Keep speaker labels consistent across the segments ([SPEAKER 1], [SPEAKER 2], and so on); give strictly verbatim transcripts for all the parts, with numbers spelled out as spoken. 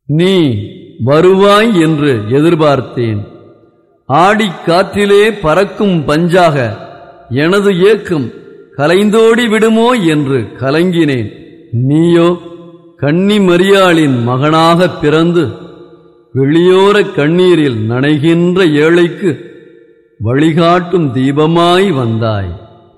[SPEAKER 1] நீ வருவாய் என்று எதிர்பார்த்தேன். ஆடிக் காற்றிலே பறக்கும் பஞ்சாக எனது ஏக்கம் கலைந்தோடி விடுமோ என்று கலங்கினேன். நீயோ கன்னி மரியாளின் மகனாகப் பிறந்து வெளியோர கண்ணீரில் நனைகின்ற ஏழைக்கு வழிகாட்டும் தீபமாய் வந்தாய்.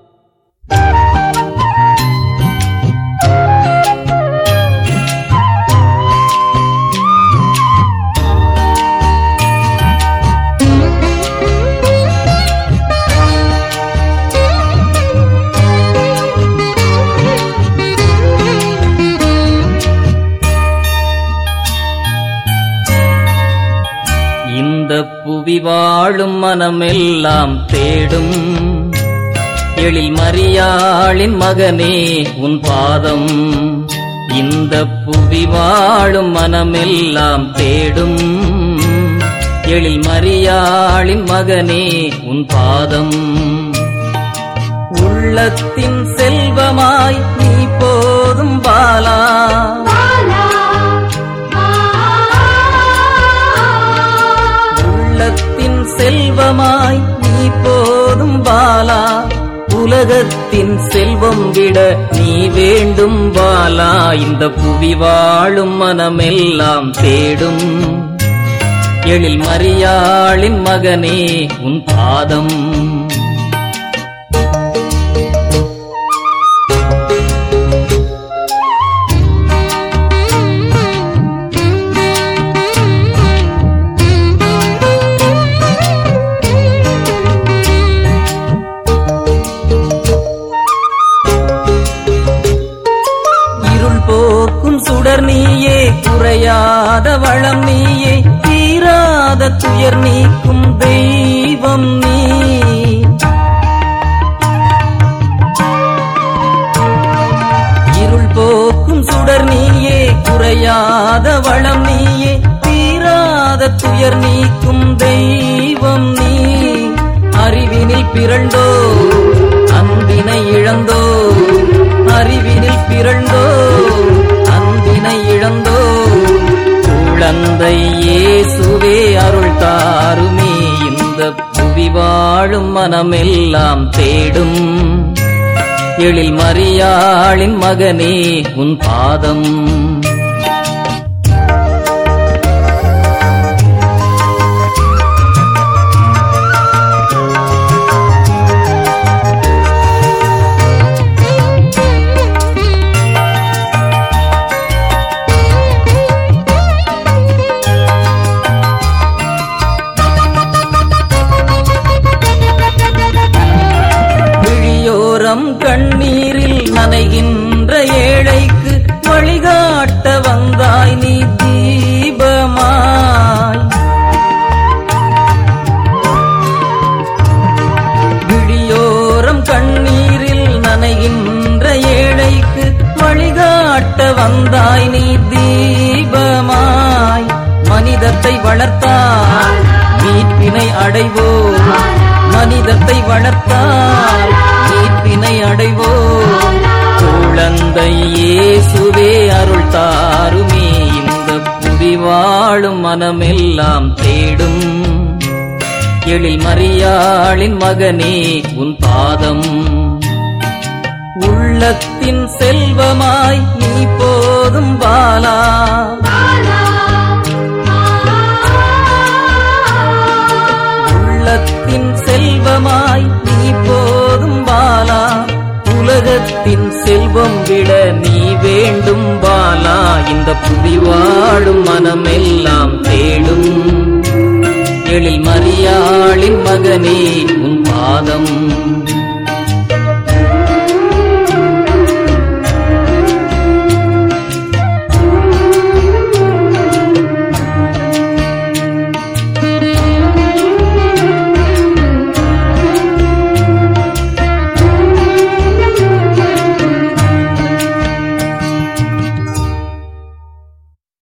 [SPEAKER 2] புவி வாழும் மனமெல்லாம் தேடும் எழில் மரியாளின் மகனே உன் பாதம். இந்த புவி வாழும் மனமெல்லாம் தேடும் எழில் மரியாளின் மகனே உன் பாதம். உள்ளத்தின் செல்வமாய் நீ போதும் பாலா, செல்வமாய் நீ போதும் பாலா. உலகத்தின் செல்வம் விட நீ வேண்டும் பாலா. இந்த புவி வாழும் மனமெல்லாம் தேடும் எழில் மரியாளின் மகனே உன் பாதம். சுடர் நீயே, குறையாத வளம் நீயே, தீராத துயர் நீக்கும் தெய்வம் நீ. இருள் போக்கும் சுடர் நீயே, குறையாத வளம் நீயே, தீராத துயர் நீக்கும் தெய்வம் நீ. அறிவினில் பிறந்தோ அன்பினை இழந்தோ, அறிவினில் பிறந்தோ அன்பினை இழந்தோ, குழந்தை இயேசுவே அருள் தாருமே. இந்த புவி வாழும் மனமெல்லாம் தேடும் எழில் மரியாளின் மகனே உன் பாதம். கண்ணீரில் நனைகின்ற ஏழைக்கு வழிகாட்ட வந்தாய் நீ தீபமாய். விழியோரம் கண்ணீரில் நனைகின்ற ஏழைக்கு வழிகாட்ட வந்தாய் நீ தீபமாய். மனிதத்தை வளர்த்தால் மீட்பினை அடைவோம், மனிதத்தை வளர்த்தால் மீட்பினை அடைவோம். குழந்தை இயேசுவே அருள் தாருமே. இந்த புவி வாழும் மனமெல்லாம் தேடும் எழில் மரியாளின் மகனே உன் பாதம். உள்ளத்தின் செல்வமாய் நீ போதும் பாலா, உள்ளத்தின் செல்வமாய் நீ போதும் பாலா. உலகத்தின் செல்வம் விட நீ வேண்டும் பாலா. இந்த புவி வாழும் மனமெல்லாம் தேடும் எழில் மரியாளின் மகனே உன் பாதம்.